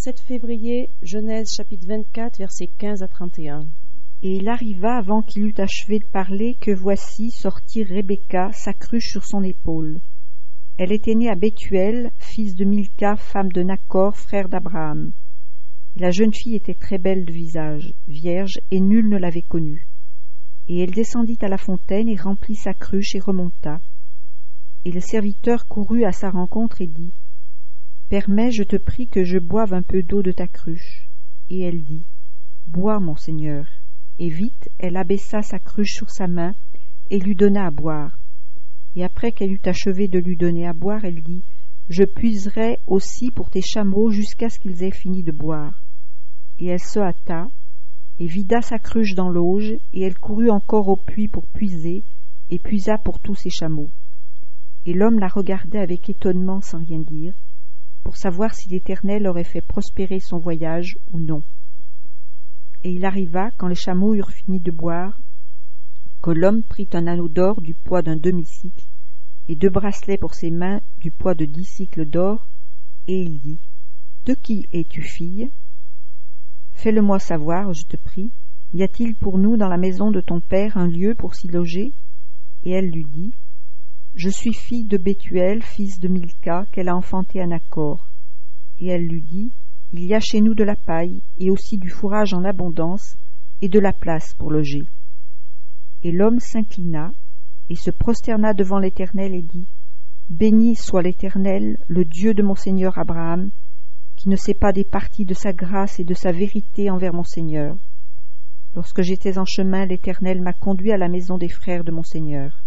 7 février, Genèse chapitre 24, versets 15 à 31. Et il arriva, avant qu'il eût achevé de parler, que voici sortit Rebecca, sa cruche sur son épaule. Elle était née à Bethuel, fils de Milca, femme de Nachor, frère d'Abraham. Et la jeune fille était très belle de visage, vierge, et nul ne l'avait connue. Et elle descendit à la fontaine et remplit sa cruche et remonta. Et le serviteur courut à sa rencontre et dit : Permets, je te prie, que je boive un peu d'eau de ta cruche. Et elle dit : Bois, mon Seigneur. Et vite elle abaissa sa cruche sur sa main et lui donna à boire. Et après qu'elle eut achevé de lui donner à boire, elle dit : Je puiserai aussi pour tes chameaux jusqu'à ce qu'ils aient fini de boire. Et elle se hâta, et vida sa cruche dans l'auge, et elle courut encore au puits pour puiser, et puisa pour tous ses chameaux. Et l'homme la regardait avec étonnement sans rien dire, pour savoir si l'Éternel aurait fait prospérer son voyage ou non. Et il arriva, quand les chameaux eurent fini de boire, que l'homme prit un anneau d'or du poids d'un demi-cycle, et 2 bracelets pour ses mains du poids de 10 cycles d'or, et il dit : De qui es-tu, fille ? Fais-le-moi savoir, je te prie. Y a-t-il pour nous dans la maison de ton père un lieu pour s'y loger ? Et elle lui dit : Je suis fille de Bethuel, fils de Milca, qu'elle a enfanté à Nachor. Et elle lui dit : Il y a chez nous de la paille, et aussi du fourrage en abondance, et de la place pour loger. Et l'homme s'inclina, et se prosterna devant l'Éternel, et dit : Béni soit l'Éternel, le Dieu de mon Seigneur Abraham, qui ne s'est pas départi de sa grâce et de sa vérité envers mon Seigneur. Lorsque j'étais en chemin, l'Éternel m'a conduit à la maison des frères de mon Seigneur.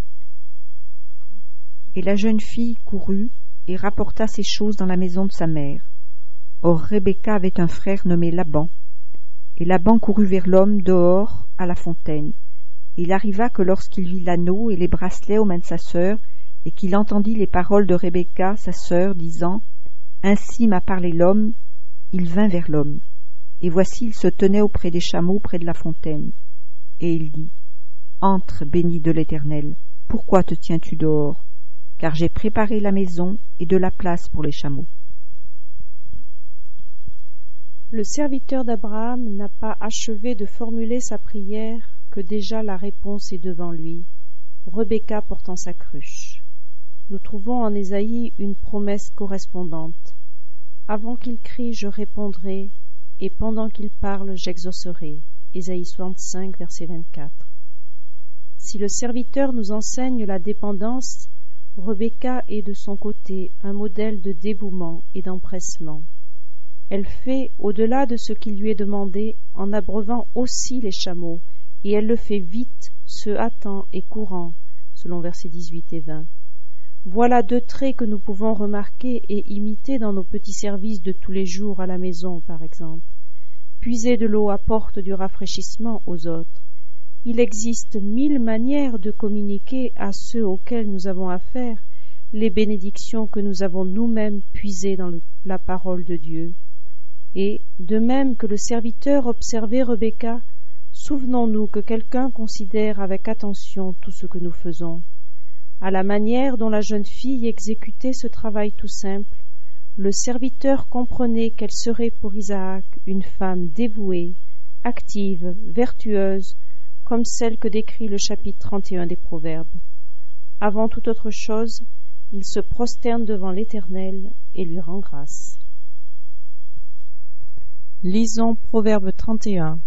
Et la jeune fille courut, et rapporta ces choses dans la maison de sa mère. Or Rebecca avait un frère nommé Laban. Et Laban courut vers l'homme dehors à la fontaine. Et il arriva que lorsqu'il vit l'anneau et les bracelets aux mains de sa sœur, et qu'il entendit les paroles de Rebecca, sa sœur, disant : Ainsi m'a parlé l'homme, il vint vers l'homme. Et voici, il se tenait auprès des chameaux, près de la fontaine. Et il dit : Entre, béni de l'Éternel, pourquoi te tiens-tu dehors ? Car j'ai préparé la maison et de la place pour les chameaux. Le serviteur d'Abraham n'a pas achevé de formuler sa prière que déjà la réponse est devant lui, Rebecca portant sa cruche. Nous trouvons en Ésaïe une promesse correspondante. Avant qu'il crie, je répondrai, et pendant qu'il parle, j'exaucerai. Ésaïe 65, verset 24. Si le serviteur nous enseigne la dépendance, Rebecca est de son côté un modèle de dévouement et d'empressement. Elle fait au-delà de ce qui lui est demandé en abreuvant aussi les chameaux, et elle le fait vite, se hâtant et courant, selon versets 18 et 20. Voilà 2 traits que nous pouvons remarquer et imiter dans nos petits services de tous les jours à la maison, par exemple. Puiser de l'eau apporte du rafraîchissement aux autres. Il existe 1000 manières de communiquer à ceux auxquels nous avons affaire les bénédictions que nous avons nous-mêmes puisées dans la parole de Dieu. Et, de même que le serviteur observait Rebecca, souvenons-nous que quelqu'un considère avec attention tout ce que nous faisons. À la manière dont la jeune fille exécutait ce travail tout simple, le serviteur comprenait qu'elle serait pour Isaac une femme dévouée, active, vertueuse, comme celle que décrit le chapitre 31 des Proverbes. Avant toute autre chose, il se prosterne devant l'Éternel et lui rend grâce. Lisons Proverbe 31.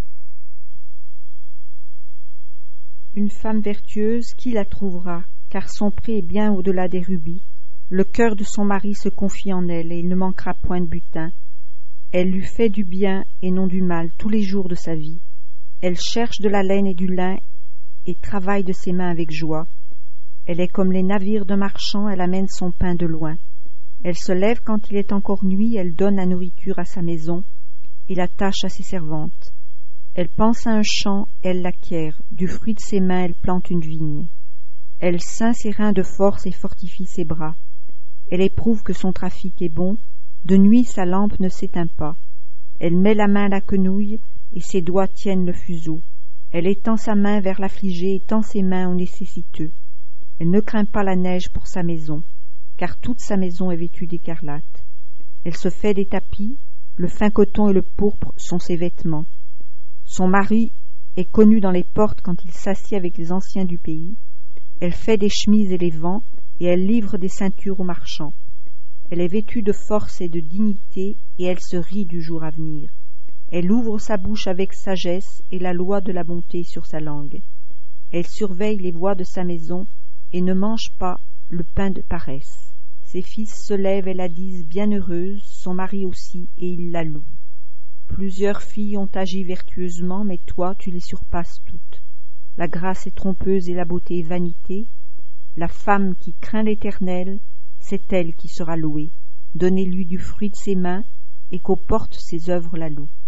Une femme vertueuse, qui la trouvera ? Car son prix est bien au-delà des rubis. Le cœur de son mari se confie en elle, et il ne manquera point de butin. Elle lui fait du bien et non du mal tous les jours de sa vie. Elle cherche de la laine et du lin, et travaille de ses mains avec joie. Elle est comme les navires d'un marchand, elle amène son pain de loin. Elle se lève quand il est encore nuit, elle donne la nourriture à sa maison, et la tâche à ses servantes. Elle pense à un champ, elle l'acquiert. Du fruit de ses mains, elle plante une vigne. Elle ceint ses reins de force et fortifie ses bras. Elle éprouve que son trafic est bon. De nuit, sa lampe ne s'éteint pas. Elle met la main à la quenouille, et ses doigts tiennent le fuseau. Elle étend sa main vers l'affligé et tend ses mains aux nécessiteux. Elle ne craint pas la neige pour sa maison, car toute sa maison est vêtue d'écarlate. Elle se fait des tapis, le fin coton et le pourpre sont ses vêtements. Son mari est connu dans les portes quand il s'assied avec les anciens du pays. Elle fait des chemises et les vend, et elle livre des ceintures aux marchands. Elle est vêtue de force et de dignité, et elle se rit du jour à venir. Elle ouvre sa bouche avec sagesse, et la loi de la bonté sur sa langue. Elle surveille les voies de sa maison, et ne mange pas le pain de paresse. Ses fils se lèvent et la disent bienheureuse, son mari aussi, et il la loue. Plusieurs filles ont agi vertueusement, mais toi, tu les surpasses toutes. La grâce est trompeuse et la beauté est vanité. La femme qui craint l'Éternel, c'est elle qui sera louée. Donnez-lui du fruit de ses mains, et qu'aux portes ses œuvres la louent.